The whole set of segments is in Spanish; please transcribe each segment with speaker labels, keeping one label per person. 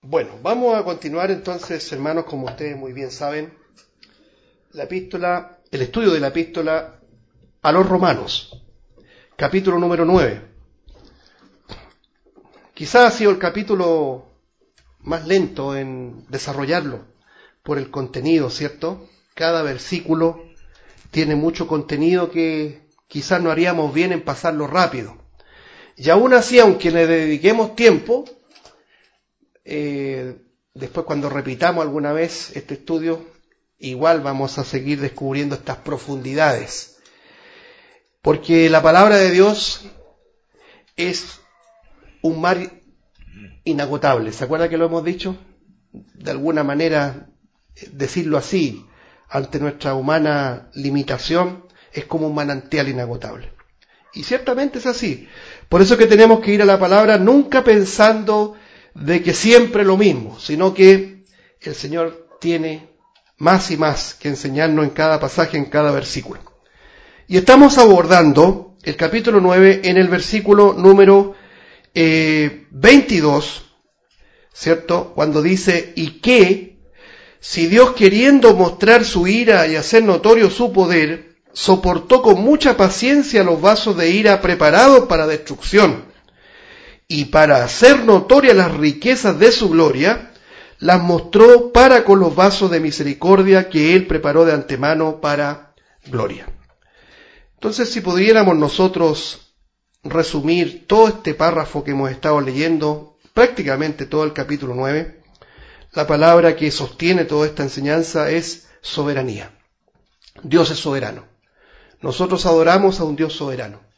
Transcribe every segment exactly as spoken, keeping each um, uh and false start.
Speaker 1: Bueno, vamos a continuar entonces, hermanos, como ustedes muy bien saben, la epístola, el estudio de la epístola a los Romanos, capítulo número nueve. Quizás ha sido el capítulo más lento en desarrollarlo por el contenido, ¿cierto? Cada versículo tiene mucho contenido que quizás no haríamos bien en pasarlo rápido. Y aún así, aunque le dediquemos tiempo, eh, después cuando repitamos alguna vez este estudio, igual vamos a seguir descubriendo estas profundidades. Porque la palabra de Dios es un mar inagotable. ¿Se acuerda que lo hemos dicho? De alguna manera, decirlo así, ante nuestra humana limitación, es como un manantial inagotable. Y ciertamente es así. Por eso que tenemos que ir a la palabra nunca pensando de que siempre lo mismo, sino que el Señor tiene más y más que enseñarnos en cada pasaje, en cada versículo. Y estamos abordando el capítulo nueve en el versículo número eh, veintidós, ¿cierto? Cuando dice, y que, si Dios queriendo mostrar su ira y hacer notorio su poder, soportó con mucha paciencia los vasos de ira preparados para destrucción, y para hacer notorias las riquezas de su gloria, las mostró para con los vasos de misericordia que Él preparó de antemano para gloria. Entonces, si pudiéramos nosotros resumir todo este párrafo que hemos estado leyendo, prácticamente todo el capítulo nueve, la palabra que sostiene toda esta enseñanza es soberanía. Dios es soberano. Nosotros adoramos a un Dios soberano.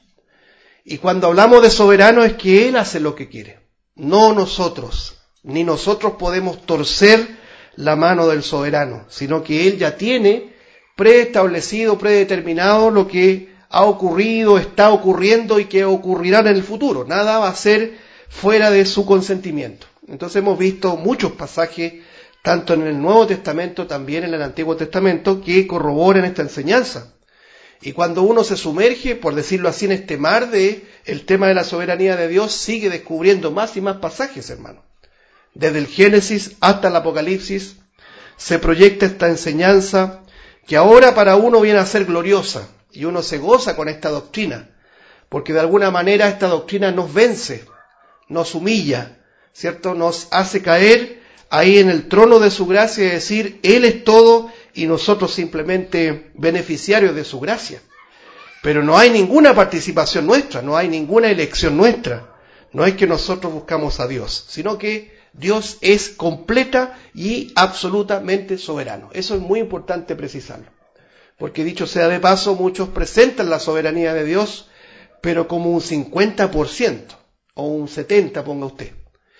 Speaker 1: Y cuando hablamos de soberano es que Él hace lo que quiere, no nosotros, ni nosotros podemos torcer la mano del soberano, sino que Él ya tiene preestablecido, predeterminado lo que ha ocurrido, está ocurriendo y que ocurrirá en el futuro. Nada va a ser fuera de su consentimiento. Entonces hemos visto muchos pasajes, tanto en el Nuevo Testamento, también en el Antiguo Testamento, que corroboran esta enseñanza. Y cuando uno se sumerge, por decirlo así, en este mar de el tema de la soberanía de Dios, sigue descubriendo más y más pasajes, hermano. Desde el Génesis hasta el Apocalipsis se proyecta esta enseñanza que ahora para uno viene a ser gloriosa y uno se goza con esta doctrina, porque de alguna manera esta doctrina nos vence, nos humilla, ¿cierto? Nos hace caer ahí en el trono de su gracia y decir, Él es todo y nosotros simplemente beneficiarios de su gracia. Pero no hay ninguna participación nuestra, no hay ninguna elección nuestra. No es que nosotros buscamos a Dios, sino que Dios es completa y absolutamente soberano. Eso es muy importante precisarlo. Porque dicho sea de paso, muchos presentan la soberanía de Dios, pero como un cincuenta por ciento o un setenta por ciento, ponga usted.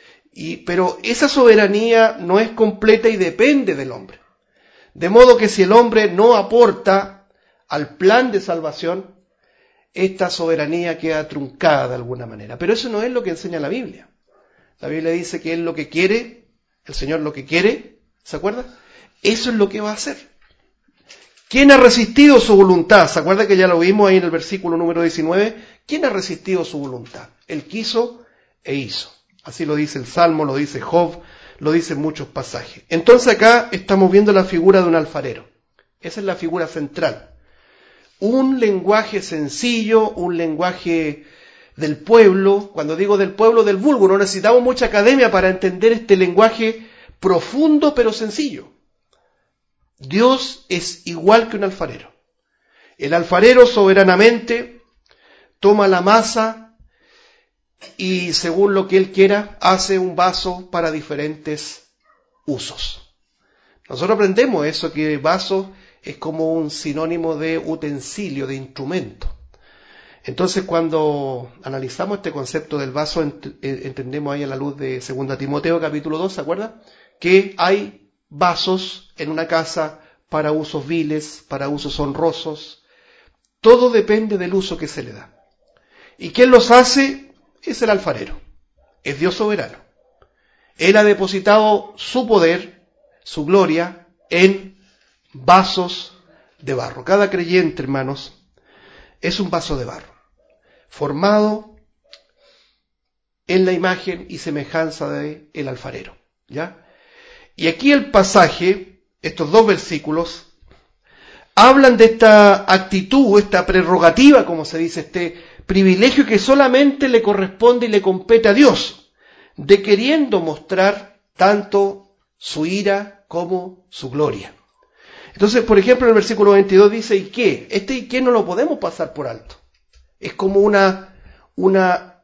Speaker 1: Y, pero esa soberanía no es completa y depende del hombre. De modo que si el hombre no aporta al plan de salvación, esta soberanía queda truncada de alguna manera. Pero eso no es lo que enseña la Biblia. La Biblia dice que Él lo que quiere, el Señor lo que quiere, ¿se acuerda? Eso es lo que va a hacer. ¿Quién ha resistido su voluntad? ¿Se acuerda que ya lo vimos ahí en el versículo número diecinueve? ¿Quién ha resistido su voluntad? Él quiso e hizo. Así lo dice el Salmo, lo dice Job, lo dicen muchos pasajes. Entonces acá estamos viendo la figura de un alfarero. Esa es la figura central. Un lenguaje sencillo, un lenguaje del pueblo. Cuando digo del pueblo, del vulgo, no necesitamos mucha academia para entender este lenguaje profundo pero sencillo. Dios es igual que un alfarero. El alfarero soberanamente toma la masa y según lo que él quiera, hace un vaso para diferentes usos. Nosotros aprendemos eso, que vaso es como un sinónimo de utensilio, de instrumento. Entonces, cuando analizamos este concepto del vaso, entendemos ahí a la luz de Segunda Timoteo, capítulo dos, ¿se acuerda? Que hay vasos en una casa para usos viles, para usos honrosos. Todo depende del uso que se le da. ¿Y quién los hace? Es el alfarero, es Dios soberano. Él ha depositado su poder, su gloria, en vasos de barro. Cada creyente, hermanos, es un vaso de barro, formado en la imagen y semejanza del alfarero. ¿Ya? Y aquí el pasaje, estos dos versículos, hablan de esta actitud, esta prerrogativa, como se dice, este privilegio que solamente le corresponde y le compete a Dios, de queriendo mostrar tanto su ira como su gloria. Entonces, por ejemplo, en el versículo veintidós dice, ¿y qué? Este ¿y qué? No lo podemos pasar por alto. Es como una, una,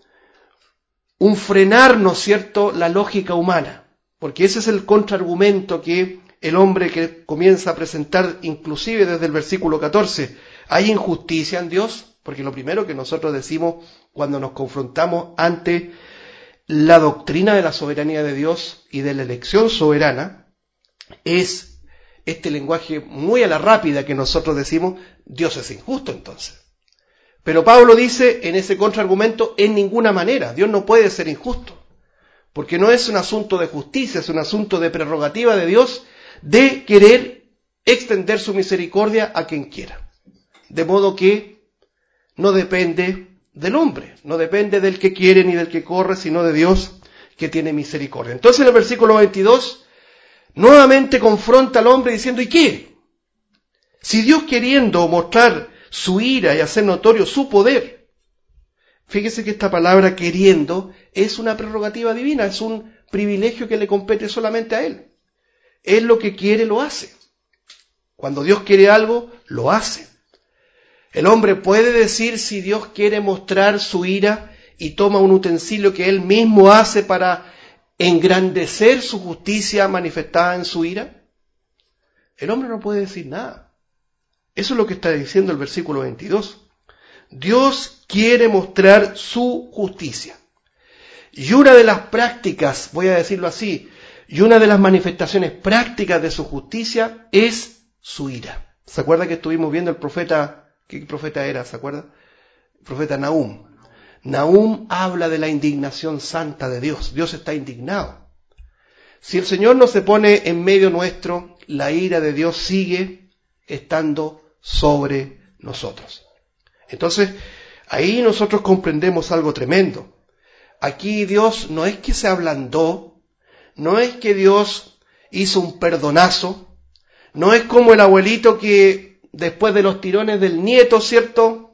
Speaker 1: un frenar, ¿no es cierto?, la lógica humana, porque ese es el contraargumento que el hombre que comienza a presentar, inclusive desde el versículo catorce, ¿hay injusticia en Dios? Porque lo primero que nosotros decimos cuando nos confrontamos ante la doctrina de la soberanía de Dios y de la elección soberana es este lenguaje muy a la rápida que nosotros decimos, Dios es injusto entonces. Pero Pablo dice en ese contraargumento, en ninguna manera, Dios no puede ser injusto, porque no es un asunto de justicia, es un asunto de prerrogativa de Dios de querer extender su misericordia a quien quiera. De modo que no depende del hombre, no depende del que quiere ni del que corre, sino de Dios que tiene misericordia. Entonces en el versículo veintidós, nuevamente confronta al hombre diciendo, ¿y qué? Si Dios queriendo mostrar su ira y hacer notorio su poder, fíjese que esta palabra queriendo es una prerrogativa divina, es un privilegio que le compete solamente a Él. Él lo que quiere lo hace. Cuando Dios quiere algo, lo hace. El hombre puede decir si Dios quiere mostrar su ira y toma un utensilio que Él mismo hace para engrandecer su justicia manifestada en su ira. El hombre no puede decir nada. Eso es lo que está diciendo el versículo veintidós. Dios quiere mostrar su justicia. Y una de las prácticas, voy a decirlo así, y una de las manifestaciones prácticas de su justicia es su ira. ¿Se acuerda que estuvimos viendo el profeta? ¿Qué profeta era? ¿Se acuerda? El profeta Nahum. Nahum habla de la indignación santa de Dios. Dios está indignado. Si el Señor no se pone en medio nuestro, la ira de Dios sigue estando sobre nosotros. Entonces, ahí nosotros comprendemos algo tremendo. Aquí Dios no es que se ablandó, no es que Dios hizo un perdonazo, no es como el abuelito que después de los tirones del nieto, ¿cierto?,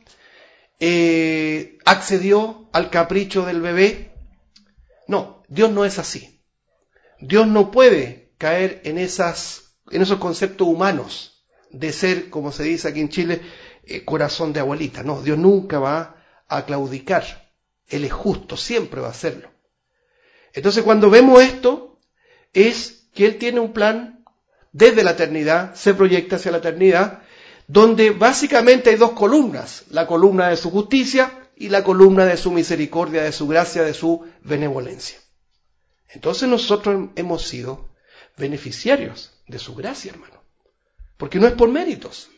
Speaker 1: eh, accedió al capricho del bebé. No, Dios no es así. Dios no puede caer en, esas, en esos conceptos humanos de ser, como se dice aquí en Chile, eh, corazón de abuelita. No, Dios nunca va a claudicar. Él es justo, siempre va a hacerlo. Entonces cuando vemos esto, es que Él tiene un plan desde la eternidad, se proyecta hacia la eternidad, donde básicamente hay dos columnas, la columna de su justicia y la columna de su misericordia, de su gracia, de su benevolencia. Entonces nosotros hemos sido beneficiarios de su gracia, hermano, porque no es por méritos.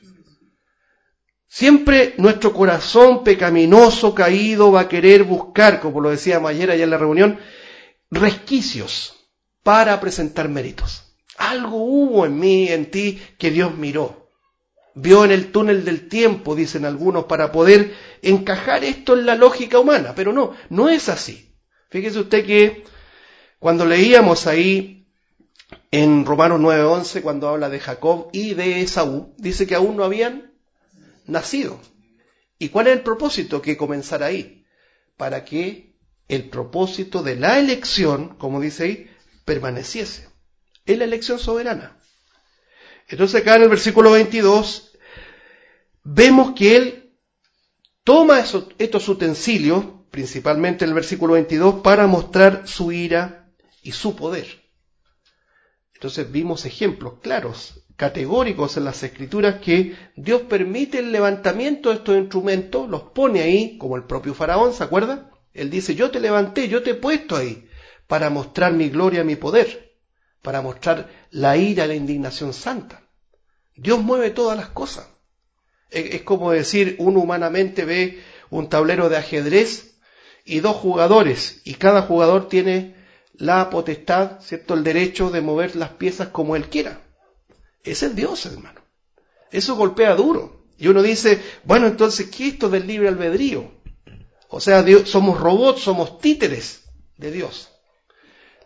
Speaker 1: Siempre nuestro corazón pecaminoso, caído, va a querer buscar, como lo decíamos ayer allá en la reunión, resquicios para presentar méritos. Algo hubo en mí, en ti, que Dios miró. Vio en el túnel del tiempo, dicen algunos, para poder encajar esto en la lógica humana. Pero no, no es así. Fíjese usted que cuando leíamos ahí en Romanos nueve once, cuando habla de Jacob y de Esaú, dice que aún no habían nacido. ¿Y cuál es el propósito? Que comenzara ahí. Para que el propósito de la elección, como dice ahí, permaneciese. Es la elección soberana. Entonces acá en el versículo veintidós vemos que él toma esos, estos utensilios, principalmente en el versículo veintidós, para mostrar su ira y su poder. Entonces vimos ejemplos claros, categóricos en las Escrituras, que Dios permite el levantamiento de estos instrumentos, los pone ahí, como el propio Faraón, ¿se acuerda? Él dice, yo te levanté, yo te he puesto ahí, para mostrar mi gloria, mi poder, para mostrar la ira, la indignación santa. Dios mueve todas las cosas. Es como decir, uno humanamente ve un tablero de ajedrez y dos jugadores, y cada jugador tiene la potestad, ¿cierto?, el derecho de mover las piezas como él quiera. Ese es Dios, hermano. Eso golpea duro. Y uno dice, bueno, entonces, ¿qué es esto del libre albedrío? O sea, Dios, somos robots, somos títeres de Dios.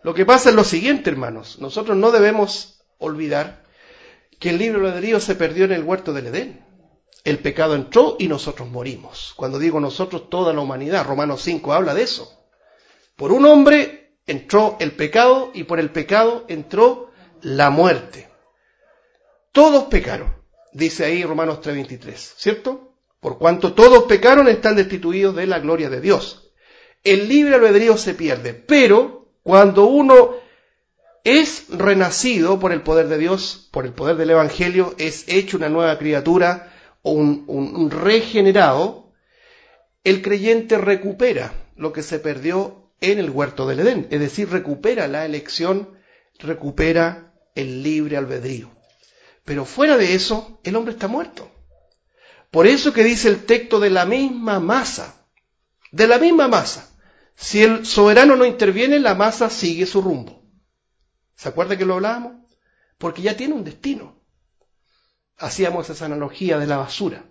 Speaker 1: Lo que pasa es lo siguiente, hermanos. Nosotros no debemos olvidar que el libre albedrío se perdió en el huerto del Edén. El pecado entró y nosotros morimos. Cuando digo nosotros, toda la humanidad. Romanos cinco habla de eso. Por un hombre entró el pecado y por el pecado entró la muerte. Todos pecaron, dice ahí Romanos tres veintitrés, ¿cierto? Por cuanto todos pecaron, están destituidos de la gloria de Dios. El libre albedrío se pierde, pero cuando uno es renacido por el poder de Dios, por el poder del Evangelio, es hecho una nueva criatura o un, un, un regenerado, el creyente recupera lo que se perdió en el huerto del Edén, es decir, recupera la elección, recupera el libre albedrío. Pero fuera de eso, el hombre está muerto. Por eso que dice el texto de la misma masa, de la misma masa. Si el soberano no interviene, la masa sigue su rumbo. ¿Se acuerda que lo hablábamos? Porque ya tiene un destino. Hacíamos esa analogía de la basura.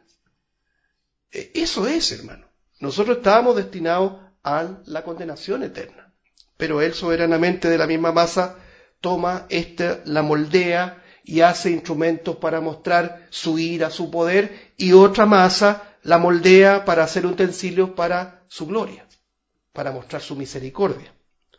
Speaker 1: Eso es, hermano. Nosotros estábamos destinados a la condenación eterna. Pero él soberanamente de la misma masa toma esta, la moldea y hace instrumentos para mostrar su ira, su poder, y otra masa la moldea para hacer utensilios para su gloria, para mostrar su misericordia.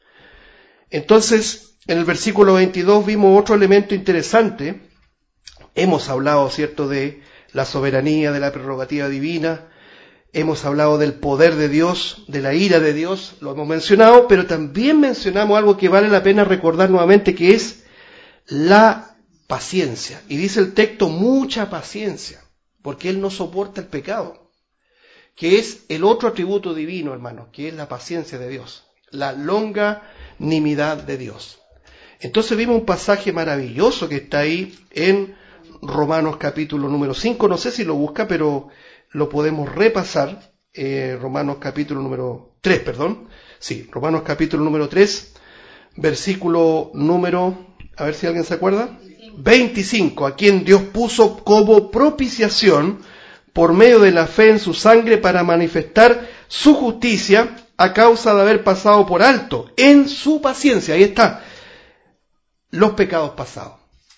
Speaker 1: Entonces, en el versículo veintidós vimos otro elemento interesante. Hemos hablado, ¿cierto?, de la soberanía, de la prerrogativa divina. Hemos hablado del poder de Dios, de la ira de Dios, lo hemos mencionado, pero también mencionamos algo que vale la pena recordar nuevamente, que es la paciencia. Y dice el texto, mucha paciencia, porque Él no soporta el pecado, que es el otro atributo divino, hermanos, que es la paciencia de Dios, la longanimidad de Dios. Entonces vimos un pasaje maravilloso que está ahí en Romanos capítulo número cinco, no sé si lo busca, pero lo podemos repasar, eh, Romanos capítulo número tres, perdón, sí, Romanos capítulo número tres, versículo número, a ver si alguien se acuerda, veinticinco, a quien Dios puso como propiciación por medio de la fe en su sangre para manifestar su justicia a causa de haber pasado por alto en su paciencia, ahí está, los pecados pasados.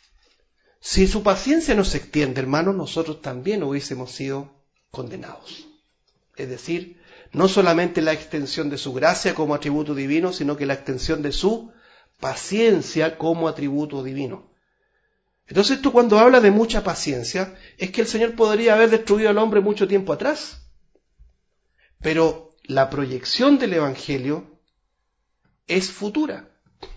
Speaker 1: Si su paciencia no se extiende, hermanos, nosotros también hubiésemos sido condenados. Es decir, no solamente la extensión de su gracia como atributo divino, sino que la extensión de su paciencia como atributo divino. Entonces esto, cuando habla de mucha paciencia, es que el Señor podría haber destruido al hombre mucho tiempo atrás. Pero la proyección del Evangelio es futura.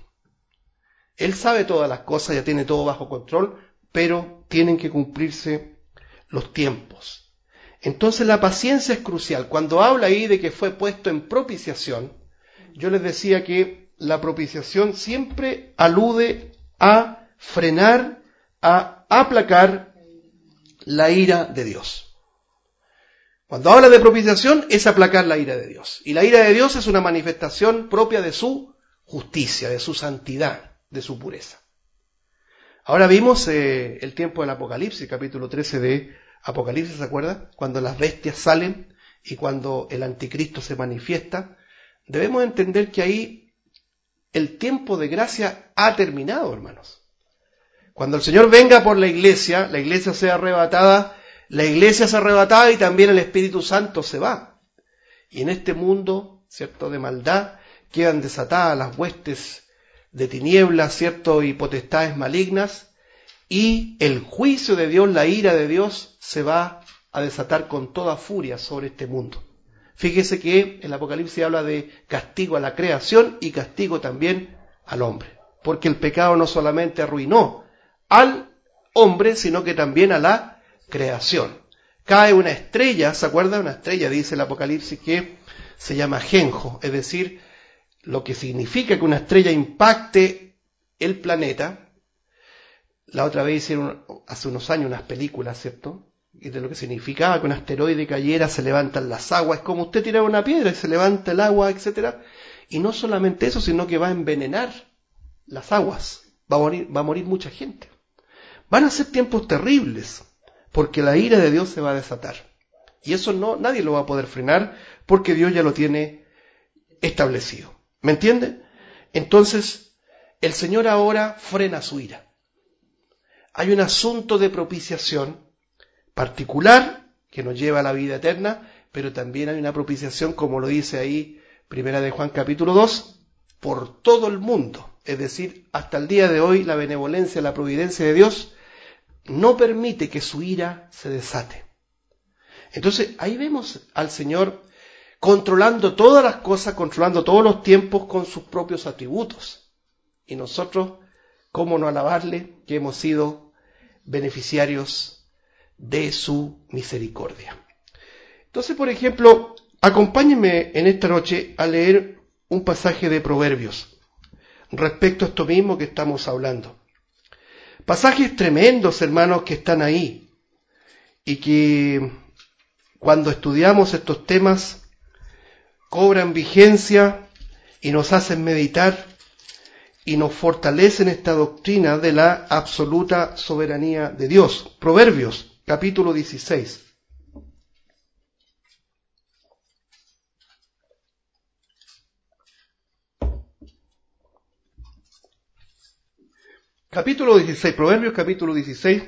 Speaker 1: Él sabe todas las cosas, ya tiene todo bajo control, pero tienen que cumplirse los tiempos. Entonces la paciencia es crucial. Cuando habla ahí de que fue puesto en propiciación, yo les decía que la propiciación siempre alude a frenar, a aplacar la ira de Dios. Cuando habla de propiciación es aplacar la ira de Dios. Y la ira de Dios es una manifestación propia de su justicia, de su santidad, de su pureza. Ahora vimos eh, el tiempo del Apocalipsis, capítulo trece de Apocalipsis, ¿se acuerda? Cuando las bestias salen y cuando el anticristo se manifiesta. Debemos entender que ahí el tiempo de gracia ha terminado, hermanos. Cuando el Señor venga por la iglesia, la iglesia sea arrebatada, la iglesia es arrebatada y también el Espíritu Santo se va. Y en este mundo, ¿cierto?, de maldad, quedan desatadas las huestes de tinieblas, ¿cierto?, y potestades malignas, y el juicio de Dios, la ira de Dios, se va a desatar con toda furia sobre este mundo. Fíjese que el Apocalipsis habla de castigo a la creación y castigo también al hombre, porque el pecado no solamente arruinó al hombre, sino que también a la creación. Cae una estrella, ¿se acuerda? Una estrella, dice el Apocalipsis, que se llama Genjo, es decir, lo que significa que una estrella impacte el planeta. La otra vez hicieron hace unos años unas películas, ¿cierto?, y de lo que significaba que un asteroide cayera, se levantan las aguas, es como usted tirar una piedra y se levanta el agua, etcétera. Y no solamente eso, sino que va a envenenar las aguas, va a morir, va a morir mucha gente. Van a ser tiempos terribles, porque la ira de Dios se va a desatar. Y eso no, nadie lo va a poder frenar, porque Dios ya lo tiene establecido. ¿Me entiende? Entonces, el Señor ahora frena su ira. Hay un asunto de propiciación particular que nos lleva a la vida eterna, pero también hay una propiciación, como lo dice ahí Primera de Juan capítulo dos, por todo el mundo. Es decir, hasta el día de hoy la benevolencia, la providencia de Dios no permite que su ira se desate. Entonces ahí vemos al Señor controlando todas las cosas, controlando todos los tiempos con sus propios atributos. Y nosotros, ¿cómo no alabarle que hemos sido beneficiarios de su misericordia? Entonces, por ejemplo, acompáñenme en esta noche a leer un pasaje de Proverbios respecto a esto mismo que estamos hablando. Pasajes tremendos, hermanos, que están ahí y que cuando estudiamos estos temas cobran vigencia y nos hacen meditar y nos fortalecen esta doctrina de la absoluta soberanía de Dios. Proverbios, capítulo dieciséis. Capítulo dieciséis, Proverbios capítulo dieciséis,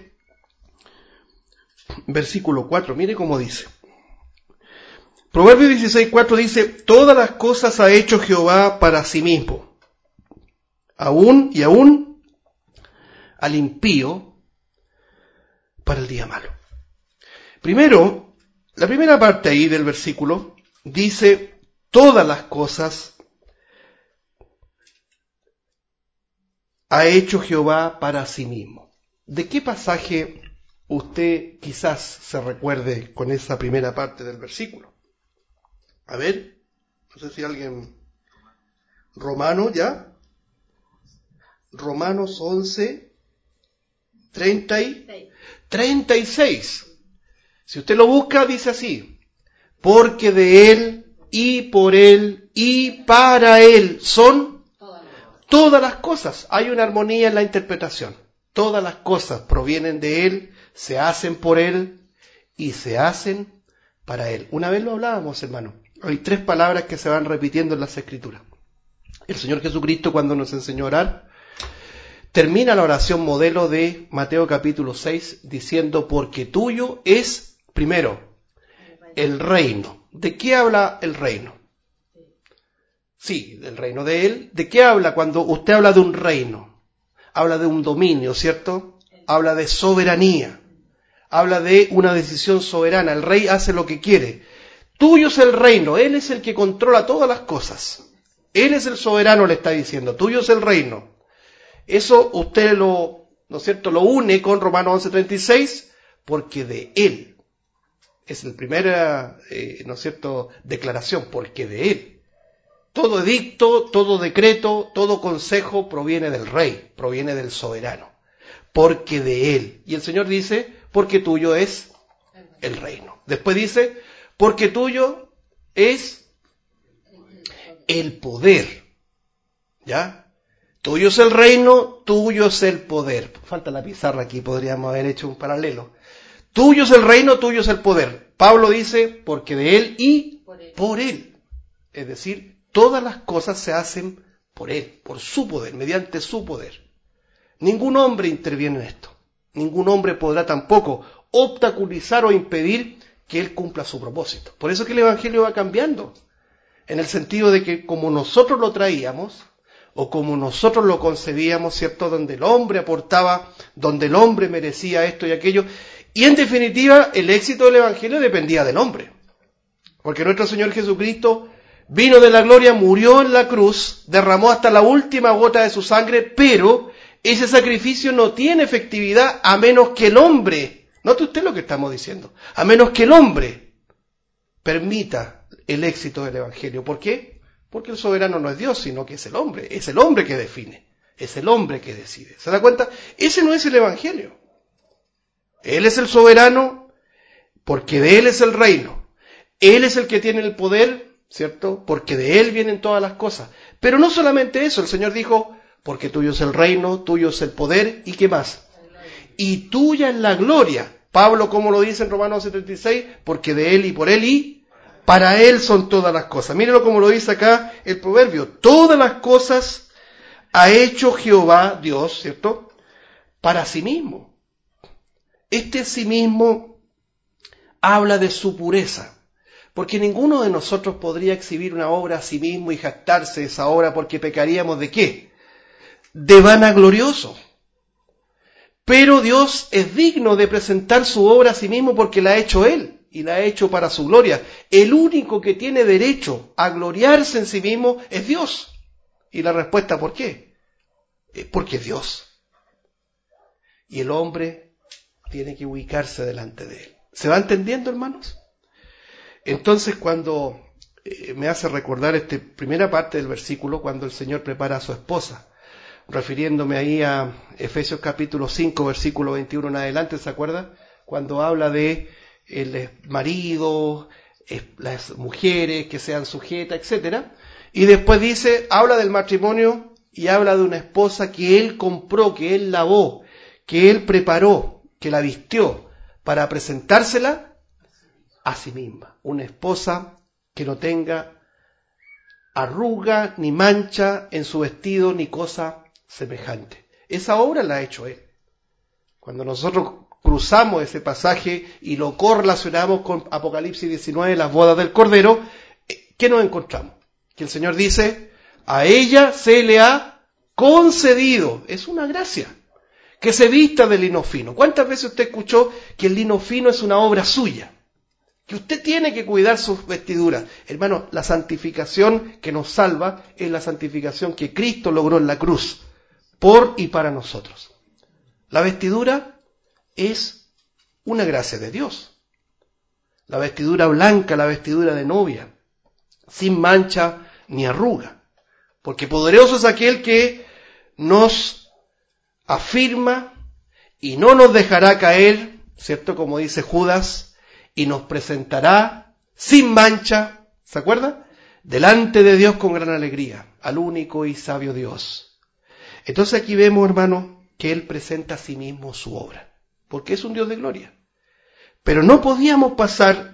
Speaker 1: versículo cuatro, mire cómo dice. Proverbios dieciséis, cuatro dice, todas las cosas ha hecho Jehová para sí mismo, aún y aún al impío para el día malo. Primero, la primera parte ahí del versículo dice, todas las cosas ha hecho Jehová para sí mismo. ¿De qué pasaje usted quizás se recuerde con esa primera parte del versículo? A ver, no sé si alguien... Romano, ¿ya? Romanos once, treinta y... treinta y seis. Si usted lo busca, dice así, porque de Él, y por Él, y para Él son todas las cosas. Hay una armonía en la interpretación. Todas las cosas provienen de Él, se hacen por Él y se hacen para Él. Una vez lo hablábamos, hermano. Hay tres palabras que se van repitiendo en las Escrituras. El Señor Jesucristo, cuando nos enseñó a orar, termina la oración modelo de Mateo capítulo seis diciendo, porque tuyo es, primero, el reino. ¿De qué habla el reino? Sí, del reino de Él. ¿De qué habla cuando usted habla de un reino? Habla de un dominio, ¿cierto? Habla de soberanía. Habla de una decisión soberana. El rey hace lo que quiere. Tuyo es el reino. Él es el que controla todas las cosas. Él es el soberano, le está diciendo. Tuyo es el reino. Eso usted lo, ¿no es cierto?, lo une con Romanos once treinta y seis, porque de Él. Es la primera, eh, ¿no es cierto?, declaración, porque de Él. Todo edicto, todo decreto, todo consejo proviene del rey, proviene del soberano, porque de Él. Y el Señor dice, porque tuyo es el reino. Después dice, porque tuyo es el poder. ¿Ya? Tuyo es el reino, tuyo es el poder. Falta la pizarra aquí, podríamos haber hecho un paralelo. Tuyo es el reino, tuyo es el poder. Pablo dice, porque de Él y por Él. Es decir, todas las cosas se hacen por Él, por su poder, mediante su poder. Ningún hombre interviene en esto. Ningún hombre podrá tampoco obstaculizar o impedir que Él cumpla su propósito. Por eso es que el Evangelio va cambiando, en el sentido de que como nosotros lo traíamos, o como nosotros lo concebíamos, ¿cierto?, donde el hombre aportaba, donde el hombre merecía esto y aquello, y en definitiva el éxito del Evangelio dependía del hombre. Porque nuestro Señor Jesucristo vino de la gloria, murió en la cruz, derramó hasta la última gota de su sangre, pero ese sacrificio no tiene efectividad a menos que el hombre, note usted lo que estamos diciendo, a menos que el hombre permita el éxito del Evangelio. ¿Por qué? Porque el soberano no es Dios, sino que es el hombre. Es el hombre que define, es el hombre que decide. ¿Se da cuenta? Ese no es el Evangelio. Él es el soberano porque de Él es el reino. Él es el que tiene el poder, ¿cierto? Porque de Él vienen todas las cosas. Pero no solamente eso, el Señor dijo, porque tuyo es el reino, tuyo es el poder, ¿y qué más? Y tuya es la gloria. Pablo, como lo dice en Romanos setenta y seis, porque de Él y por Él y para Él son todas las cosas. Mírenlo como lo dice acá el proverbio. Todas las cosas ha hecho Jehová, Dios, ¿cierto?, para sí mismo. Este sí mismo habla de su pureza, porque ninguno de nosotros podría exhibir una obra a sí mismo y jactarse de esa obra, porque pecaríamos ¿de qué? De vanaglorioso. Pero Dios es digno de presentar su obra a sí mismo porque la ha hecho Él y la ha hecho para su gloria. El único que tiene derecho a gloriarse en sí mismo es Dios. Y la respuesta, ¿por qué? Porque es Dios. Y el hombre tiene que ubicarse delante de Él. ¿Se va entendiendo, hermanos? Entonces, cuando eh, me hace recordar esta primera parte del versículo, cuando el Señor prepara a su esposa, refiriéndome ahí a Efesios capítulo cinco, versículo veintiuno en adelante, ¿se acuerda? Cuando habla de el marido, las mujeres que sean sujetas, etcétera. Y después dice, habla del matrimonio y habla de una esposa que él compró, que él lavó, que él preparó, que la vistió para presentársela a sí misma. Una esposa que no tenga arruga ni mancha en su vestido ni cosa semejante. Esa obra la ha hecho Él. Cuando nosotros cruzamos ese pasaje y lo correlacionamos con Apocalipsis diecinueve, las bodas del Cordero, ¿qué nos encontramos? Que el Señor dice, a ella se le ha concedido, es una gracia, que se vista de lino fino. ¿Cuántas veces usted escuchó que el lino fino es una obra suya? Que usted tiene que cuidar sus vestiduras. Hermano, la santificación que nos salva es la santificación que Cristo logró en la cruz, por y para nosotros. La vestidura es una gracia de Dios. La vestidura blanca, la vestidura de novia, sin mancha ni arruga. Porque poderoso es aquel que nos afirma y no nos dejará caer, ¿cierto? Como dice Judas, y nos presentará sin mancha, ¿se acuerda? Delante de Dios con gran alegría, al único y sabio Dios. Entonces aquí vemos, hermano, que Él presenta a sí mismo su obra, porque es un Dios de gloria. Pero no podíamos pasar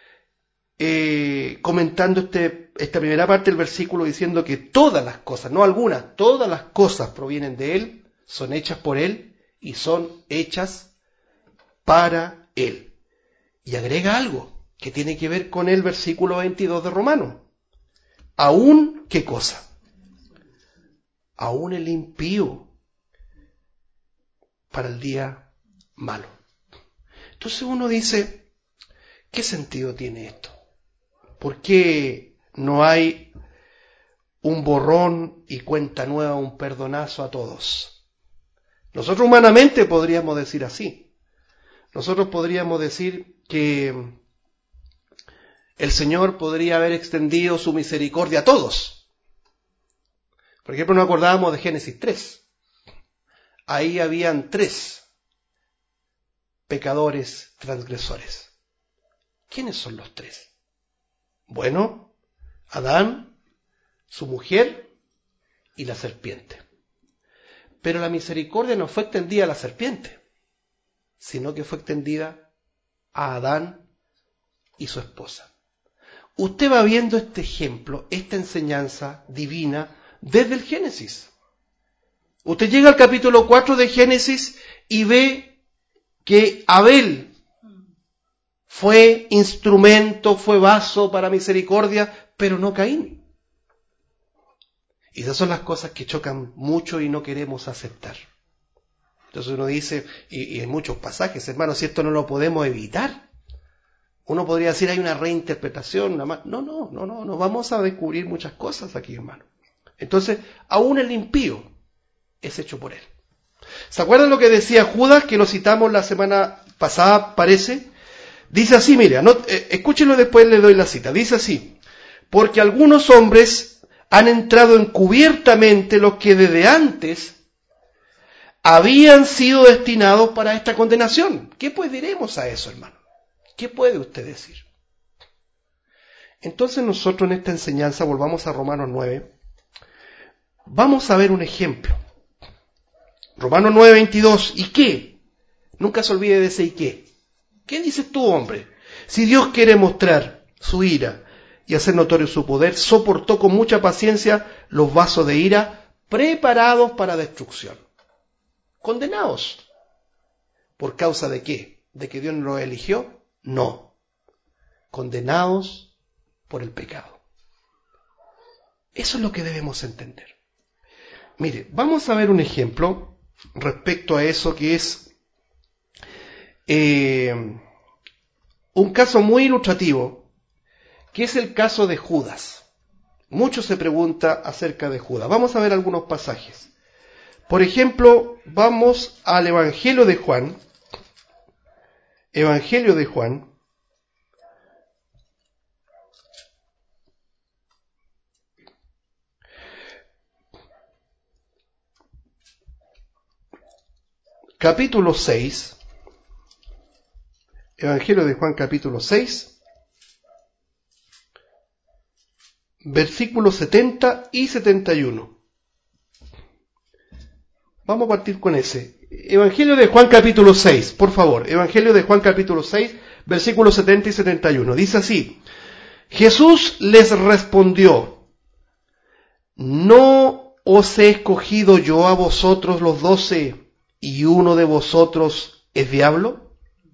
Speaker 1: eh, comentando este, esta primera parte del versículo diciendo que todas las cosas, no algunas, todas las cosas provienen de Él, son hechas por Él y son hechas para Él. Y agrega algo que tiene que ver con el versículo veintidós de Romanos. Aún, ¿qué cosa? Aún el impío para el día malo. Entonces uno dice, ¿qué sentido tiene esto? ¿Por qué no hay un borrón y cuenta nueva, un perdonazo a todos? Nosotros humanamente podríamos decir así. Nosotros podríamos decir que el Señor podría haber extendido su misericordia a todos. Por ejemplo, nos acordábamos de Génesis tres. Ahí habían tres pecadores transgresores. ¿Quiénes son los tres? Bueno, Adán, su mujer y la serpiente. Pero la misericordia no fue extendida a la serpiente, sino que fue extendida a Adán y su esposa. Usted va viendo este ejemplo, esta enseñanza divina desde el Génesis. Usted llega al capítulo cuatro de Génesis y ve que Abel fue instrumento, fue vaso para misericordia, pero no Caín. Y esas son las cosas que chocan mucho y no queremos aceptar. Entonces uno dice, y, y en muchos pasajes, hermanos, si esto no lo podemos evitar, uno podría decir hay una reinterpretación, una más. No, no, no, no, no vamos a descubrir muchas cosas aquí, hermano. Entonces, aún el impío es hecho por él. ¿Se acuerdan lo que decía Judas, que lo citamos la semana pasada, parece? Dice así, mire, no, eh, escúchenlo después, le doy la cita. Dice así, porque algunos hombres han entrado encubiertamente los que desde antes habían sido destinados para esta condenación. ¿Qué pues diremos a eso, hermano? ¿Qué puede usted decir? Entonces nosotros en esta enseñanza, volvamos a Romanos nueve, vamos a ver un ejemplo. Romanos nueve, veintidós, ¿y qué? Nunca se olvide de ese ¿y qué? ¿Qué dices tú, hombre? Si Dios quiere mostrar su ira y hacer notorio su poder, soportó con mucha paciencia los vasos de ira preparados para destrucción. Condenados. ¿Por causa de qué? ¿De que Dios no los eligió? No. Condenados por el pecado. Eso es lo que debemos entender. Mire, vamos a ver un ejemplo respecto a eso que es eh, un caso muy ilustrativo, que es el caso de Judas. Mucho se pregunta acerca de Judas. Vamos a ver algunos pasajes. Por ejemplo, vamos al Evangelio de Juan. Evangelio de Juan. Capítulo seis. Evangelio de Juan, capítulo seis. Versículos setenta y setenta y uno. Vamos a partir con ese. Evangelio de Juan capítulo seis, por favor. Evangelio de Juan capítulo seis, versículos setenta y setenta y uno. Dice así: Jesús les respondió: ¿no os he escogido yo a vosotros los doce, y uno de vosotros es diablo?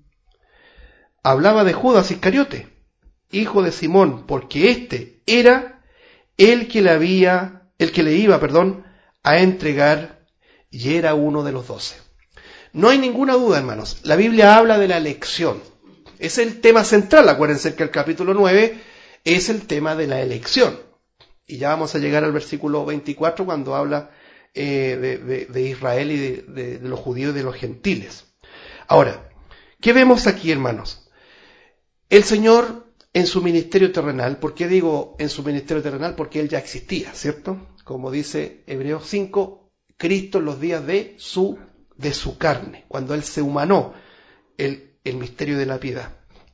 Speaker 1: Hablaba de Judas Iscariote, hijo de Simón, porque éste era el que le había, el que le iba, perdón, a entregar, y era uno de los doce. No hay ninguna duda, hermanos, la Biblia habla de la elección. Es el tema central. Acuérdense que el capítulo nueve es el tema de la elección. Y ya vamos a llegar al versículo veinticuatro cuando habla eh, de, de, de Israel y de, de, de los judíos y de los gentiles. Ahora, ¿qué vemos aquí, hermanos? El Señor en su ministerio terrenal, ¿por qué digo en su ministerio terrenal? Porque Él ya existía, ¿cierto? Como dice Hebreos cinco, Cristo en los días de su, de su carne, cuando Él se humanó, el, el misterio de la piedad.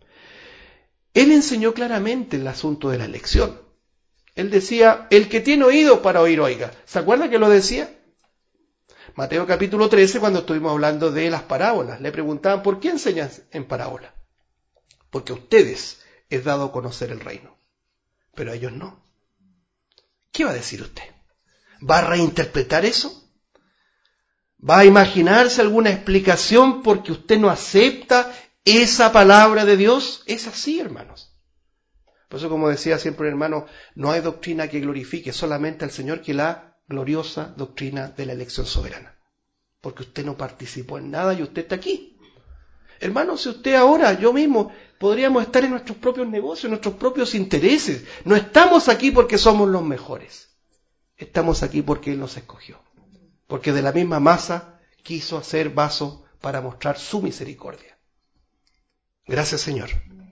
Speaker 1: Él enseñó claramente el asunto de la elección. Él decía, el que tiene oído para oír, oiga. ¿Se acuerda que lo decía? Mateo capítulo trece, cuando estuvimos hablando de las parábolas, le preguntaban, ¿por qué enseñas en parábola? Porque a ustedes es dado conocer el reino, pero a ellos no. ¿Qué va a decir usted? ¿Va a reinterpretar eso? ¿Va a imaginarse alguna explicación porque usted no acepta esa palabra de Dios? Es así, hermanos. Por eso, como decía siempre un hermano, no hay doctrina que glorifique solamente al Señor que la gloriosa doctrina de la elección soberana. Porque usted no participó en nada y usted está aquí. Hermano, si usted ahora, yo mismo, podríamos estar en nuestros propios negocios, en nuestros propios intereses. No estamos aquí porque somos los mejores. Estamos aquí porque Él nos escogió. Porque de la misma masa quiso hacer vaso para mostrar su misericordia. Gracias, Señor.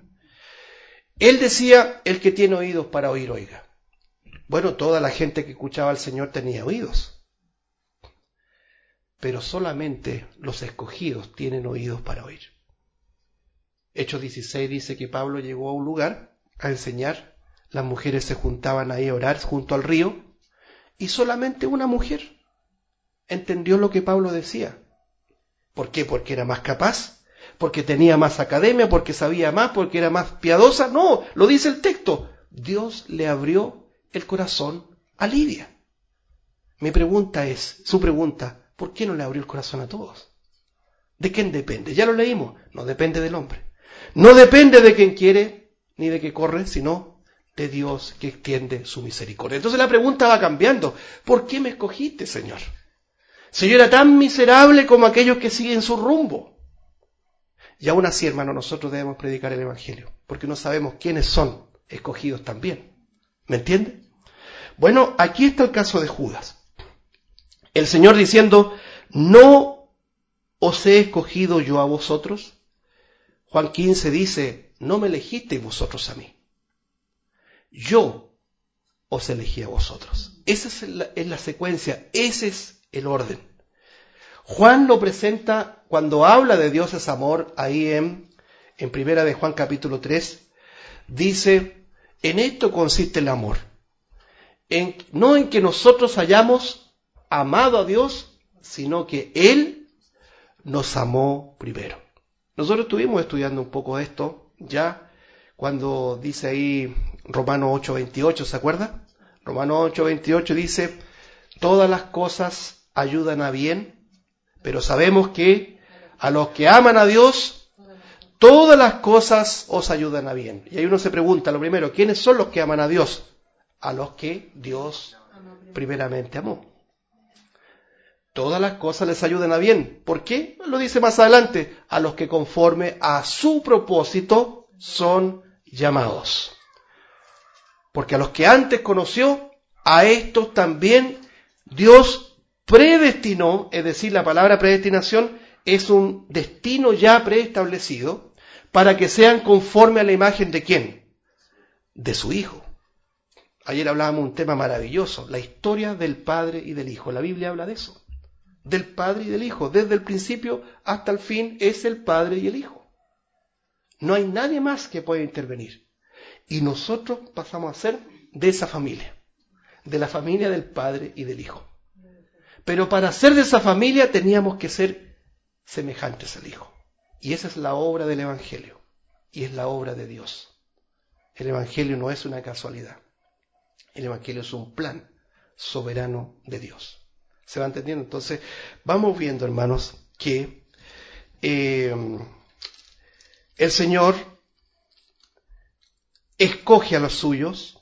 Speaker 1: Él decía, el que tiene oídos para oír, oiga. Bueno, toda la gente que escuchaba al Señor tenía oídos. Pero solamente los escogidos tienen oídos para oír. Hechos dieciséis dice que Pablo llegó a un lugar a enseñar. Las mujeres se juntaban ahí a orar junto al río. Y solamente una mujer entendió lo que Pablo decía. ¿Por qué? Porque era más capaz, porque tenía más academia, porque sabía más, porque era más piadosa. No, lo dice el texto. Dios le abrió el corazón a Lidia. Mi pregunta es, su pregunta, ¿por qué no le abrió el corazón a todos? ¿De quién depende? Ya lo leímos. No depende del hombre. No depende de quien quiere ni de que corre, sino de Dios que extiende su misericordia. Entonces la pregunta va cambiando. ¿Por qué me escogiste, Señor? Si yo era tan miserable como aquellos que siguen su rumbo. Y aún así, hermano, nosotros debemos predicar el Evangelio, porque no sabemos quiénes son escogidos también. ¿Me entiende? Bueno, aquí está el caso de Judas. El Señor diciendo, ¿no os he escogido yo a vosotros? Juan quince dice, no me elegisteis vosotros a mí. Yo os elegí a vosotros. Esa es la, es la secuencia, ese es el orden. Juan lo presenta cuando habla de Dios es amor, ahí en, en primera de Juan capítulo tres, dice, en esto consiste el amor. En, no en que nosotros hayamos amado a Dios, sino que Él nos amó primero. Nosotros estuvimos estudiando un poco esto ya cuando dice ahí Romanos ocho veintiocho, ¿se acuerda? Romanos ocho veintiocho dice, todas las cosas ayudan a bien, pero sabemos que a los que aman a Dios, todas las cosas os ayudan a bien. Y ahí uno se pregunta, lo primero, ¿quiénes son los que aman a Dios? A los que Dios primeramente amó. Todas las cosas les ayudan a bien. ¿Por qué? Lo dice más adelante. A los que conforme a su propósito son llamados. Porque a los que antes conoció, a estos también Dios predestinó, es decir, la palabra predestinación es un destino ya preestablecido para que sean conforme a la imagen de ¿quién? De su Hijo. Ayer hablábamos de un tema maravilloso, la historia del Padre y del Hijo. La Biblia habla de eso, del Padre y del Hijo. Desde el principio hasta el fin es el Padre y el Hijo. No hay nadie más que pueda intervenir. Y nosotros pasamos a ser de esa familia, de la familia del Padre y del Hijo. Pero para ser de esa familia teníamos que ser semejantes al Hijo. Y esa es la obra del Evangelio. Y es la obra de Dios. El Evangelio no es una casualidad. El Evangelio es un plan soberano de Dios. ¿Se va entendiendo? Entonces, vamos viendo, hermanos, que eh, el Señor escoge a los suyos,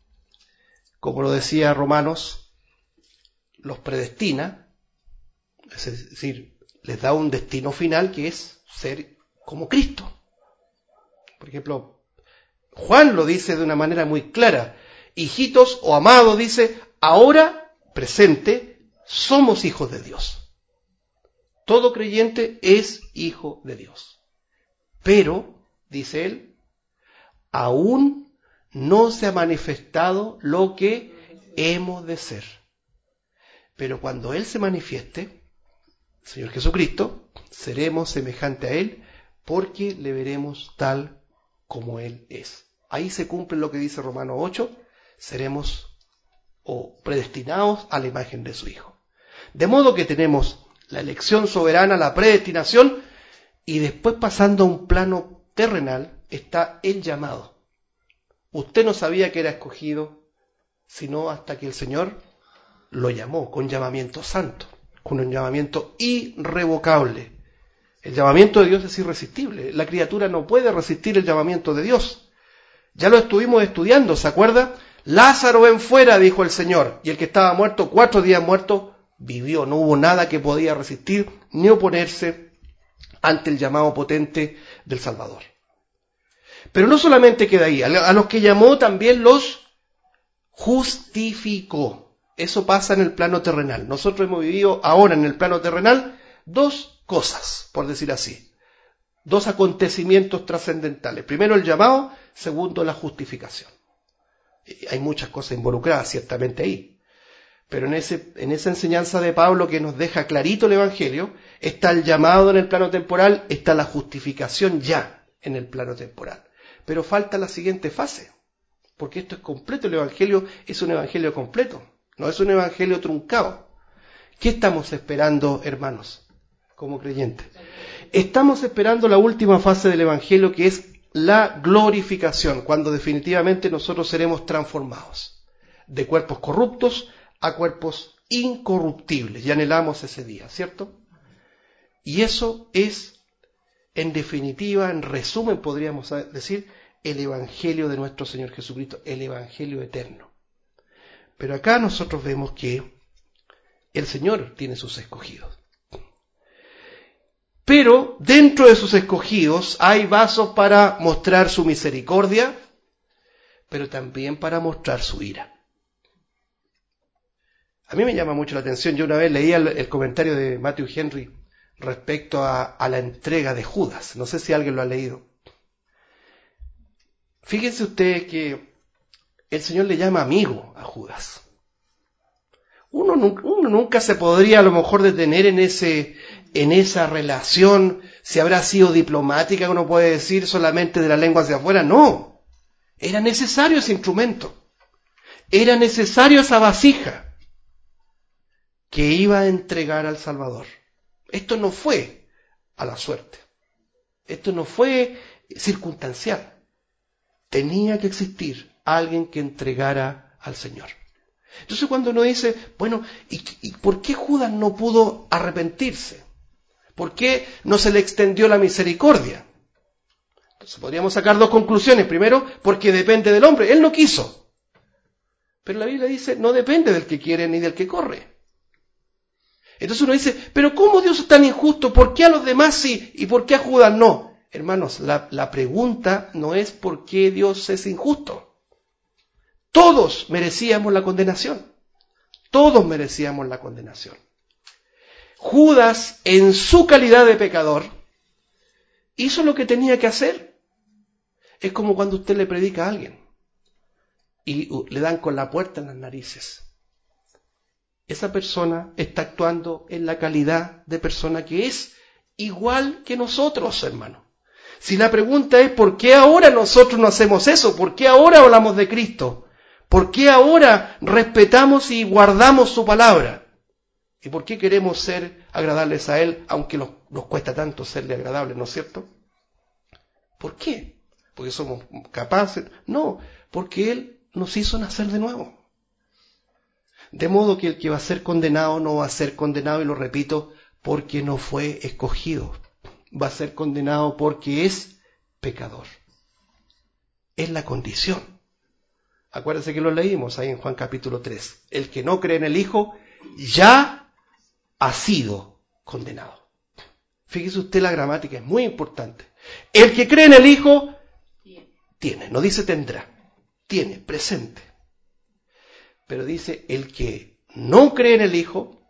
Speaker 1: como lo decía Romanos, los predestina, es decir, les da un destino final que es ser como Cristo. Por ejemplo, Juan lo dice de una manera muy clara, hijitos o amados, dice, ahora, presente, somos hijos de Dios. Todo creyente es hijo de Dios. Pero, dice él, aún no se ha manifestado lo que hemos de ser. Pero cuando Él se manifieste, Señor Jesucristo, seremos semejantes a Él porque le veremos tal como Él es. Ahí se cumple lo que dice Romanos ocho, seremos o predestinados a la imagen de su Hijo. De modo que tenemos la elección soberana, la predestinación, y después pasando a un plano terrenal está el llamado. Usted no sabía que era escogido, sino hasta que el Señor lo llamó con llamamiento santo, con un llamamiento irrevocable. El llamamiento de Dios es irresistible. La criatura no puede resistir el llamamiento de Dios. Ya lo estuvimos estudiando, ¿se acuerda? Lázaro, ven fuera, dijo el Señor. Y el que estaba muerto, cuatro días muerto, vivió. No hubo nada que podía resistir ni oponerse ante el llamado potente del Salvador. Pero no solamente queda ahí. A los que llamó también los justificó. Eso pasa en el plano terrenal. Nosotros hemos vivido ahora en el plano terrenal dos cosas, por decir así. Dos acontecimientos trascendentales. Primero el llamado, segundo la justificación. Hay muchas cosas involucradas ciertamente ahí. Pero en, ese, en esa enseñanza de Pablo que nos deja clarito el Evangelio, está el llamado en el plano temporal, está la justificación ya en el plano temporal. Pero falta la siguiente fase, porque esto es completo, el Evangelio es un Evangelio completo, no es un Evangelio truncado. ¿Qué estamos esperando, hermanos, como creyentes? Estamos esperando la última fase del Evangelio, que es la glorificación, cuando definitivamente nosotros seremos transformados de cuerpos corruptos a cuerpos incorruptibles, y anhelamos ese día, ¿cierto? Y eso es, en definitiva, en resumen podríamos decir, el Evangelio de nuestro Señor Jesucristo, el Evangelio eterno. Pero acá nosotros vemos que el Señor tiene sus escogidos. Pero dentro de sus escogidos hay vasos para mostrar su misericordia, pero también para mostrar su ira. A mí me llama mucho la atención, yo una vez leía el, el comentario de Matthew Henry respecto a, a la entrega de Judas, no sé si alguien lo ha leído. Fíjense ustedes que el Señor le llama amigo a Judas. Uno, uno nunca se podría a lo mejor detener en, ese, en esa relación, si habrá sido diplomática, uno puede decir solamente de la lengua hacia afuera. No, era necesario ese instrumento, era necesario esa vasija que iba a entregar al Salvador. Esto no fue a la suerte, esto no fue circunstancial. Tenía que existir alguien que entregara al Señor. Entonces cuando uno dice, bueno, ¿y, y por qué Judas no pudo arrepentirse? ¿Por qué no se le extendió la misericordia? Entonces podríamos sacar dos conclusiones. Primero, porque depende del hombre. Él no quiso. Pero la Biblia dice, no depende del que quiere ni del que corre. Entonces uno dice, pero ¿cómo Dios es tan injusto? ¿Por qué a los demás sí y por qué a Judas no? Hermanos, la, la pregunta no es por qué Dios es injusto. Todos merecíamos la condenación. Todos merecíamos la condenación. Judas, en su calidad de pecador, hizo lo que tenía que hacer. Es como cuando usted le predica a alguien y le dan con la puerta en las narices. Esa persona está actuando en la calidad de persona que es, igual que nosotros, hermano. Si la pregunta es ¿por qué ahora nosotros no hacemos eso? ¿Por qué ahora hablamos de Cristo? ¿Por qué ahora respetamos y guardamos su palabra? ¿Y por qué queremos ser agradables a Él, aunque nos, nos cuesta tanto serle agradables, ¿no es cierto? ¿Por qué? ¿Porque somos capaces? No, porque Él nos hizo nacer de nuevo. De modo que el que va a ser condenado no va a ser condenado, y lo repito, porque no fue escogido. Va a ser condenado porque es pecador. Es la condición. Acuérdense que lo leímos ahí en Juan capítulo tres. El que no cree en el Hijo ya ha sido condenado. Fíjese usted, la gramática es muy importante. El que cree en el Hijo tiene, no dice tendrá, tiene, presente. Pero dice, el que no cree en el Hijo,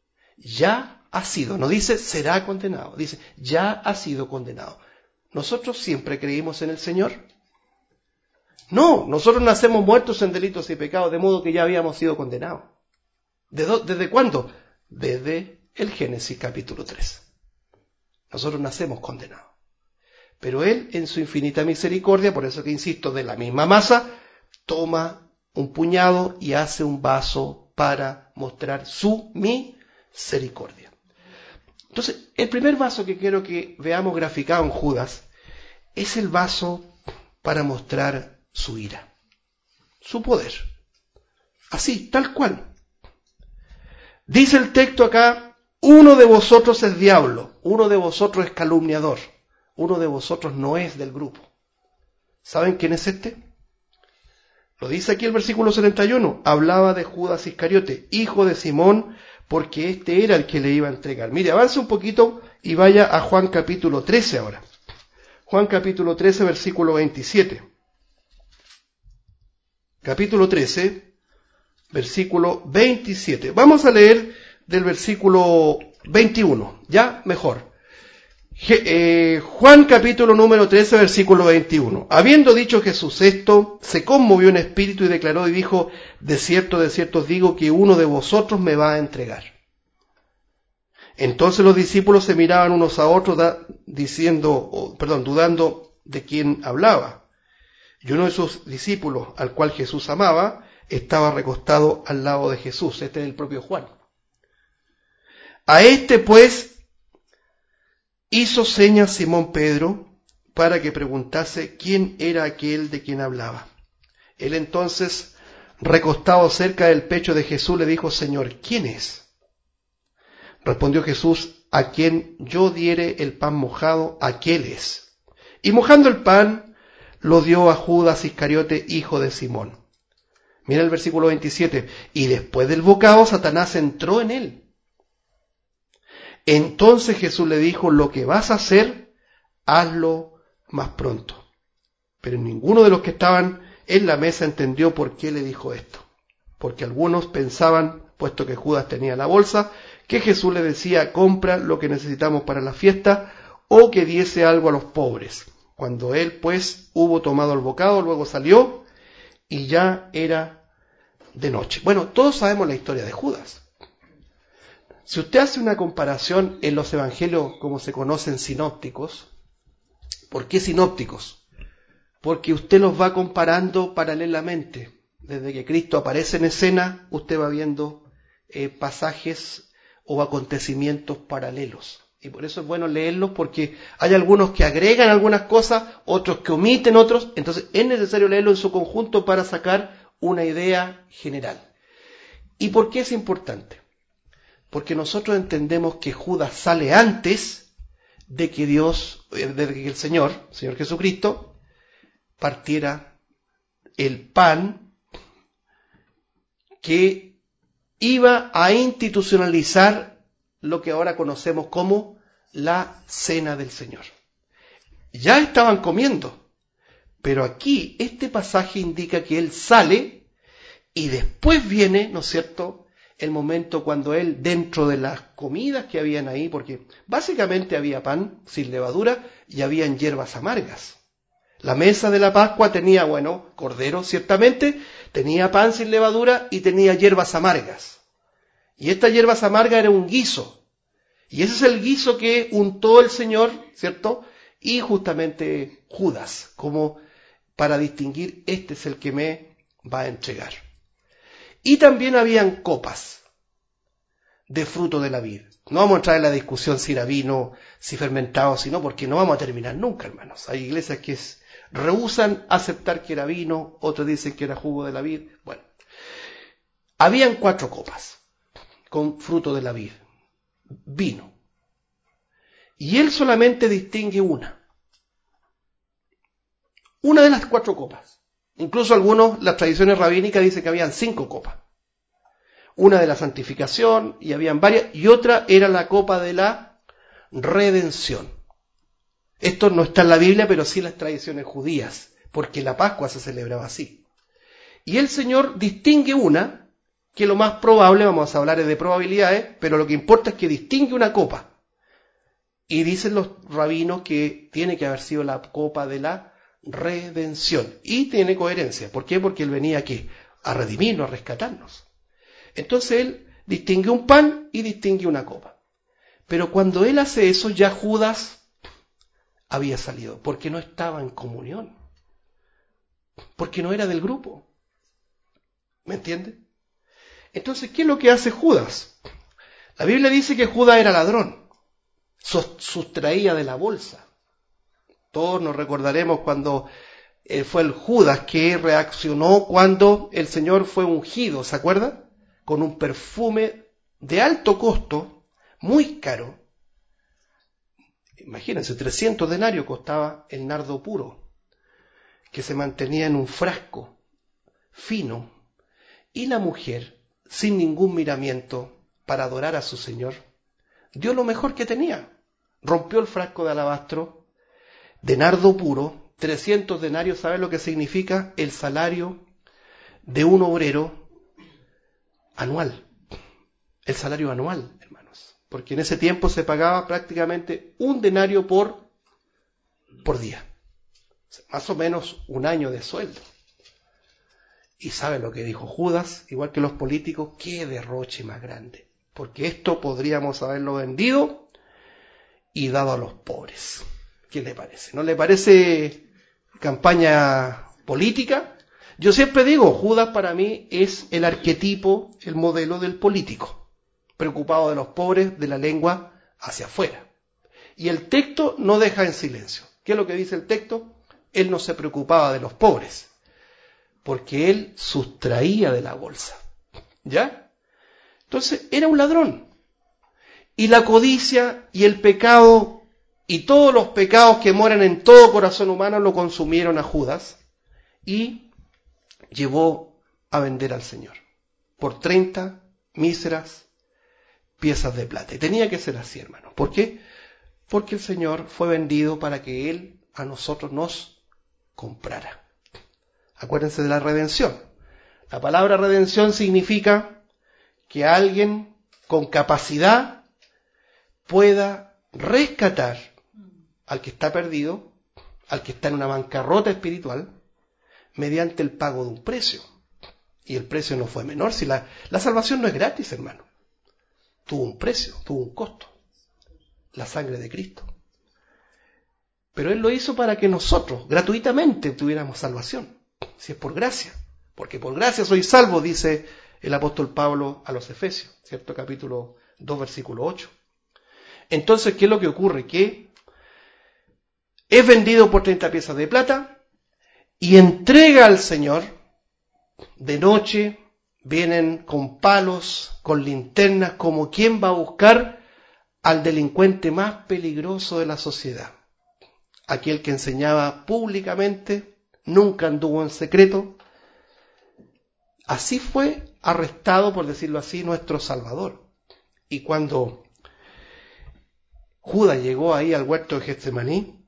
Speaker 1: ya ha sido, no dice será condenado, dice ya ha sido condenado. ¿Nosotros siempre creímos en el Señor? No, nosotros nacemos muertos en delitos y pecados, de modo que ya habíamos sido condenados. ¿Desde, desde cuándo? Desde el Génesis capítulo tres. Nosotros nacemos condenados. Pero Él, en su infinita misericordia, por eso que insisto, de la misma masa, toma un puñado y hace un vaso para mostrar su misericordia. Entonces, el primer vaso que quiero que veamos graficado en Judas es el vaso para mostrar su ira, su poder. Así, tal cual. Dice el texto acá, uno de vosotros es diablo, uno de vosotros es calumniador, uno de vosotros no es del grupo. ¿Saben quién es este? Lo dice aquí el versículo setenta y uno, hablaba de Judas Iscariote, hijo de Simón, porque este era el que le iba a entregar. Mire, avance un poquito y vaya a Juan capítulo trece ahora. Juan capítulo trece, versículo veintisiete. Capítulo trece, versículo veintisiete. Vamos a leer del versículo veintiuno, ya mejor. Eh, Juan capítulo número trece, versículo veintiuno. Habiendo dicho Jesús esto, se conmovió en espíritu y declaró y dijo, de cierto, de cierto os digo que uno de vosotros me va a entregar. Entonces los discípulos se miraban unos a otros da, diciendo, oh, perdón, dudando de quién hablaba. Y uno de sus discípulos, al cual Jesús amaba, estaba recostado al lado de Jesús. Este es el propio Juan. A este pues hizo señas Simón Pedro para que preguntase quién era aquel de quien hablaba. Él entonces, recostado cerca del pecho de Jesús, le dijo, Señor, ¿quién es? Respondió Jesús, a quien yo diere el pan mojado, aquel es. Y mojando el pan, lo dio a Judas Iscariote, hijo de Simón. Mira el versículo veintisiete. Y después del bocado, Satanás entró en él. Entonces Jesús le dijo, lo que vas a hacer, hazlo más pronto. Pero ninguno de los que estaban en la mesa entendió por qué le dijo esto. Porque algunos pensaban, puesto que Judas tenía la bolsa, que Jesús le decía, compra lo que necesitamos para la fiesta, o que diese algo a los pobres. Cuando él, pues, hubo tomado el bocado, luego salió, y ya era de noche. Bueno, todos sabemos la historia de Judas. Si usted hace una comparación en los evangelios como se conocen sinópticos, ¿por qué sinópticos? Porque usted los va comparando paralelamente. Desde que Cristo aparece en escena, usted va viendo eh, pasajes o acontecimientos paralelos. Y por eso es bueno leerlos, porque hay algunos que agregan algunas cosas, otros que omiten otros, entonces es necesario leerlo en su conjunto para sacar una idea general. ¿Y por qué es importante? Porque nosotros entendemos que Judas sale antes de que Dios, de que el Señor, Señor Jesucristo, partiera el pan que iba a institucionalizar lo que ahora conocemos como la cena del Señor. Ya estaban comiendo, pero aquí este pasaje indica que Él sale y después viene, ¿no es cierto?, el momento cuando Él, dentro de las comidas que habían ahí, porque básicamente había pan sin levadura y habían hierbas amargas. La mesa de la Pascua tenía, bueno, cordero ciertamente, tenía pan sin levadura y tenía hierbas amargas. Y estas hierbas amargas era un guiso. Y ese es el guiso que untó el Señor, ¿cierto?, y justamente Judas, como para distinguir, este es el que me va a entregar. Y también habían copas de fruto de la vid. No vamos a entrar en la discusión si era vino, si fermentado, si no, porque no vamos a terminar nunca, hermanos. Hay iglesias que es, rehúsan aceptar que era vino, otros dicen que era jugo de la vid. Bueno, habían cuatro copas con fruto de la vid, vino. Y él solamente distingue una. Una de las cuatro copas. Incluso algunos, las tradiciones rabínicas dicen que habían cinco copas. Una de la santificación, y habían varias, y otra era la copa de la redención. Esto no está en la Biblia, pero sí en las tradiciones judías, porque la Pascua se celebraba así. Y el Señor distingue una, que lo más probable, vamos a hablar de probabilidades, pero lo que importa es que distingue una copa. Y dicen los rabinos que tiene que haber sido la copa de la redención. Y tiene coherencia. ¿Por qué? Porque Él venía aquí a redimirnos, a rescatarnos. Entonces Él distingue un pan y distingue una copa. Pero cuando Él hace eso, ya Judas había salido, porque no estaba en comunión. Porque no era del grupo. ¿Me entiende? Entonces, ¿qué es lo que hace Judas? La Biblia dice que Judas era ladrón. Sustraía de la bolsa. Todos nos recordaremos cuando eh, fue el Judas que reaccionó cuando el Señor fue ungido, ¿se acuerda? Con un perfume de alto costo, muy caro. Imagínense, trescientos denarios costaba el nardo puro, que se mantenía en un frasco fino. Y la mujer, sin ningún miramiento, para adorar a su Señor, dio lo mejor que tenía. Rompió el frasco de alabastro de nardo puro, trescientos denarios, ¿saben lo que significa? El salario de un obrero anual. El salario anual, hermanos. Porque en ese tiempo se pagaba prácticamente un denario por, por día. O sea, más o menos un año de sueldo. Y ¿saben lo que dijo Judas? Igual que los políticos, qué derroche más grande. Porque esto podríamos haberlo vendido y dado a los pobres. ¿Qué le parece? ¿No le parece campaña política? Yo siempre digo, Judas para mí es el arquetipo, el modelo del político, preocupado de los pobres, de la lengua hacia afuera. Y el texto no deja en silencio. ¿Qué es lo que dice el texto? Él no se preocupaba de los pobres, porque él sustraía de la bolsa. ¿Ya? Entonces, era un ladrón. Y la codicia y el pecado y todos los pecados que moran en todo corazón humano lo consumieron a Judas y llevó a vender al Señor por treinta míseras piezas de plata. Y tenía que ser así, hermano. ¿Por qué? Porque el Señor fue vendido para que Él a nosotros nos comprara. Acuérdense de la redención. La palabra redención significa que alguien con capacidad pueda rescatar al que está perdido, al que está en una bancarrota espiritual, mediante el pago de un precio. Y el precio no fue menor. Si la, la salvación no es gratis, hermano. Tuvo un precio, tuvo un costo. La sangre de Cristo. Pero Él lo hizo para que nosotros, gratuitamente, tuviéramos salvación. Si es por gracia. Porque por gracia soy salvo, dice el apóstol Pablo a los Efesios, ¿cierto? Capítulo dos, versículo ocho. Entonces, ¿qué es lo que ocurre? Que es vendido por treinta piezas de plata y entrega al Señor de noche, vienen con palos, con linternas, como quien va a buscar al delincuente más peligroso de la sociedad. Aquel que enseñaba públicamente, nunca anduvo en secreto. Así fue arrestado, por decirlo así, nuestro Salvador. Y cuando Judas llegó ahí al huerto de Getsemaní,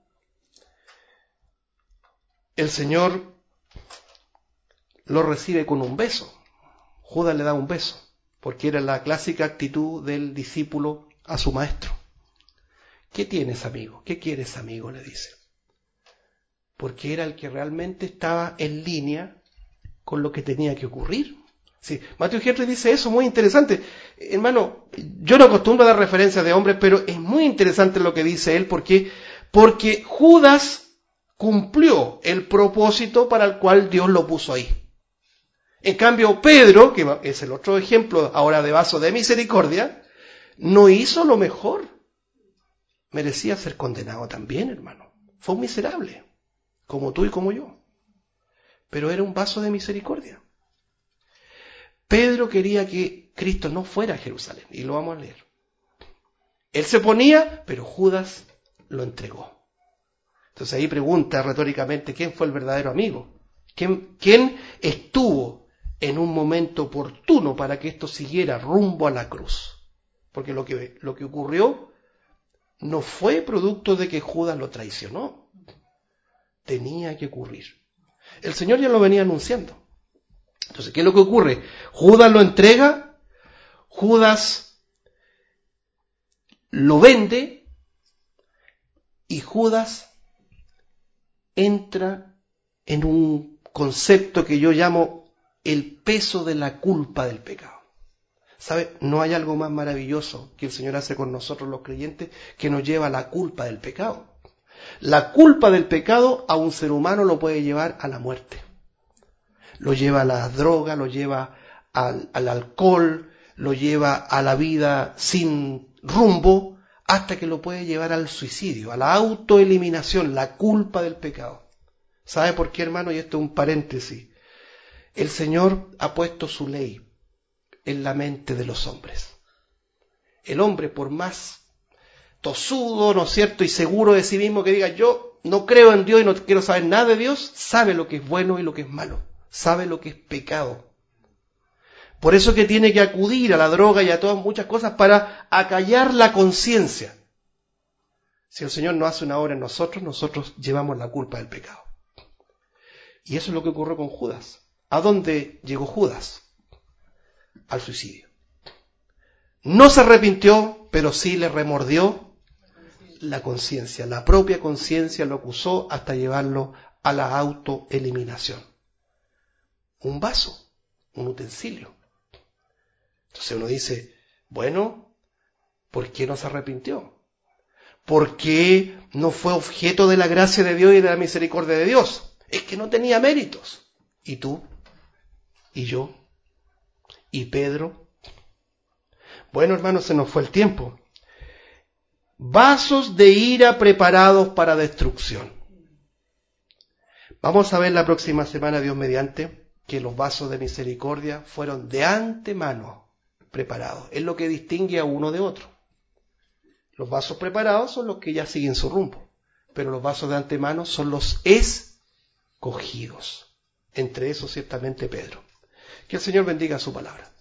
Speaker 1: el Señor lo recibe con un beso. Judas le da un beso, porque era la clásica actitud del discípulo a su maestro. ¿Qué tienes, amigo? ¿Qué quieres, amigo?, le dice. Porque era el que realmente estaba en línea con lo que tenía que ocurrir. Sí, Matthew Henry dice eso, muy interesante. Hermano, yo no acostumbro a dar referencias de hombres, pero es muy interesante lo que dice él, porque, porque Judas cumplió el propósito para el cual Dios lo puso ahí. En cambio, Pedro, que es el otro ejemplo ahora de vaso de misericordia, no hizo lo mejor. Merecía ser condenado también, hermano. Fue un miserable, como tú y como yo. Pero era un vaso de misericordia. Pedro quería que Cristo no fuera a Jerusalén, y lo vamos a leer. Él se oponía, pero Judas lo entregó. Entonces ahí pregunta retóricamente, ¿quién fue el verdadero amigo? ¿Quién, quién estuvo en un momento oportuno para que esto siguiera rumbo a la cruz? Porque lo que, lo que ocurrió no fue producto de que Judas lo traicionó. Tenía que ocurrir. El Señor ya lo venía anunciando. Entonces, ¿qué es lo que ocurre? Judas lo entrega, Judas lo vende y Judas entra en un concepto que yo llamo el peso de la culpa del pecado. ¿Sabe? No hay algo más maravilloso que el Señor hace con nosotros los creyentes que nos lleva a la culpa del pecado. La culpa del pecado a un ser humano lo puede llevar a la muerte. Lo lleva a la droga, lo lleva al, al alcohol, lo lleva a la vida sin rumbo, hasta que lo puede llevar al suicidio, a la autoeliminación, la culpa del pecado. ¿Sabe por qué, hermano? Y esto es un paréntesis. El Señor ha puesto su ley en la mente de los hombres. El hombre, por más tosudo, ¿no es cierto?, y seguro de sí mismo que diga, yo no creo en Dios y no quiero saber nada de Dios, sabe lo que es bueno y lo que es malo. Sabe lo que es pecado. Por eso que tiene que acudir a la droga y a todas muchas cosas para acallar la conciencia. Si el Señor no hace una obra en nosotros, nosotros llevamos la culpa del pecado. Y eso es lo que ocurrió con Judas. ¿A dónde llegó Judas? Al suicidio. No se arrepintió, pero sí le remordió la conciencia. La propia conciencia lo acusó hasta llevarlo a la autoeliminación. Un vaso, un utensilio. Entonces uno dice, bueno, ¿por qué no se arrepintió? ¿Por qué no fue objeto de la gracia de Dios y de la misericordia de Dios? Es que no tenía méritos. ¿Y tú? ¿Y yo? ¿Y Pedro? Bueno, hermanos, se nos fue el tiempo. Vasos de ira preparados para destrucción. Vamos a ver la próxima semana, Dios mediante, que los vasos de misericordia fueron de antemano preparados. Es lo que distingue a uno de otro. Los vasos preparados son los que ya siguen su rumbo, pero los vasos de antemano son los escogidos. Entre esos, ciertamente, Pedro. Que el Señor bendiga su palabra.